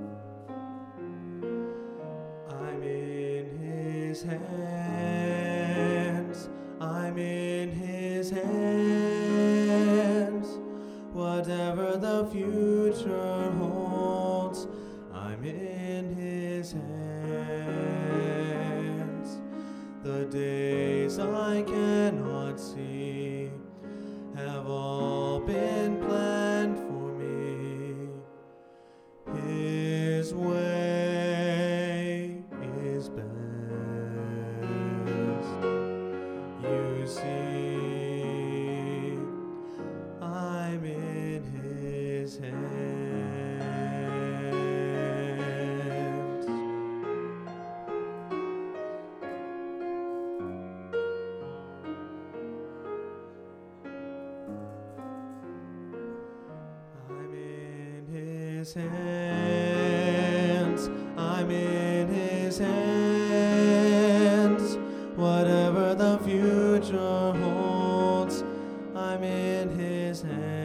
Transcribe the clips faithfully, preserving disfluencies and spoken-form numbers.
I'm in his hands. I'm in his hands. Whatever the future holds, I'm in his hands. The days I cannot see have all been planned for me. His way is best. You see, I'm in his hands. I'm in his hands. I'm in his hands. Whatever the future holds, I'm in his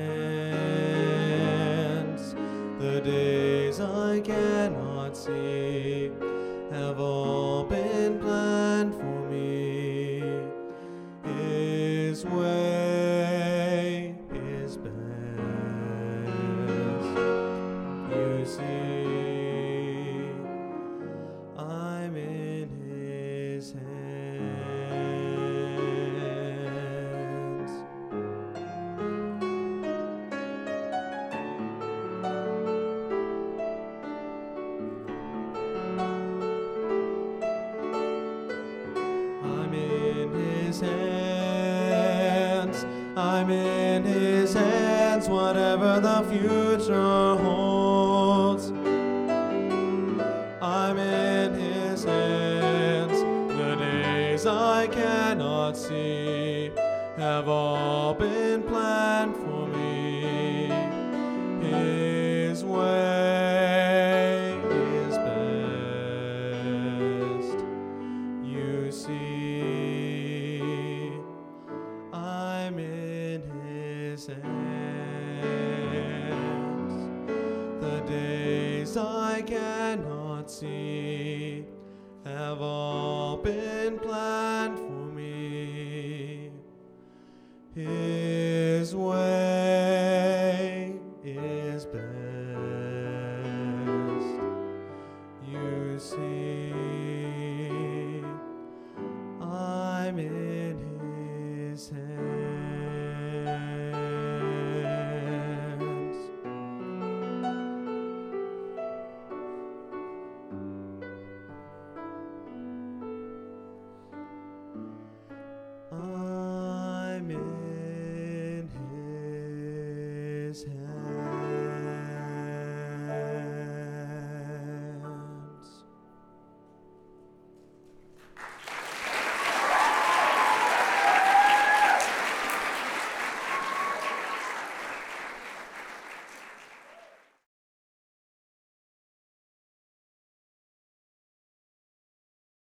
hands. The days I cannot see have all been planned for me. His way is best. You see, I'm in his hands. I'm in his hands. I'm in his hands. Whatever the future holds, I'm in his hands. The days I cannot see have all been planned for me. His way is best. You see, I'm in his hands. The days I cannot see have all been planned for me. His way